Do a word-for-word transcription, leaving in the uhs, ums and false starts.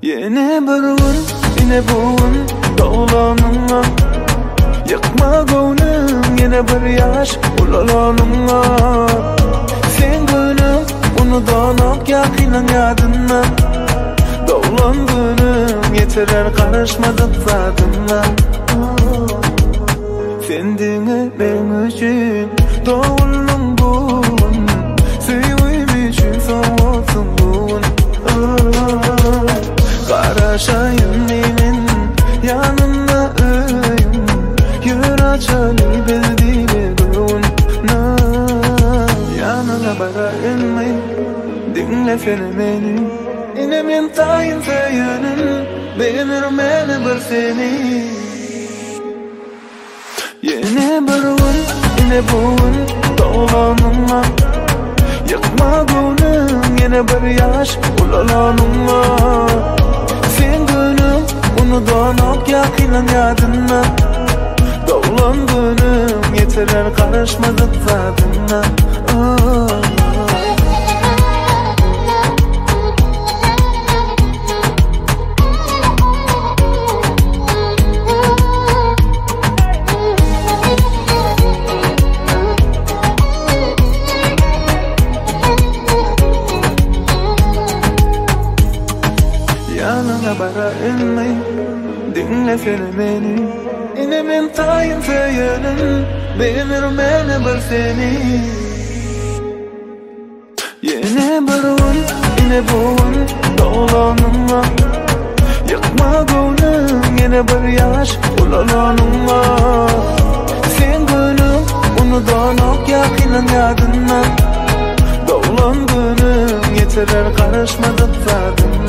Yine bir gün, yine bugün dağlanınla Yıkma gönlüm, yine bir yaş ulalanınla Sen gönlüm, unudanak yakinen yadınla Dağlan gönlüm, yetirer karışmadık zadınla Sen dine ben için doğulun bugün Sevim için soğusun bugün Karaşayım nemin yanında öyüm Yür açanı bildiğine gün Yanına bara inmeyin dinle fenomeni Yine min tayin sayının beğenir beni bir seni Yine bir gün, yine bugün dağlanınla Yıkma gönlüm, yine bir yaş ulalanınla Sen gönlüm, unudanak yakinen yadınla Dağlan gönlüm, yetirer karışmadık zadınla Yanına bara inmeyin dinle fenomeni Yine min tayin sayının beğenir beni bir seni Yine bir gün, yine bugün dağlanınla Yıkma gönlüm, yine bir yaş ulalanınla Sen gönlüm, unudanak yakinen yadınla Dağlan gönlüm, yetirer karışmadık zadınla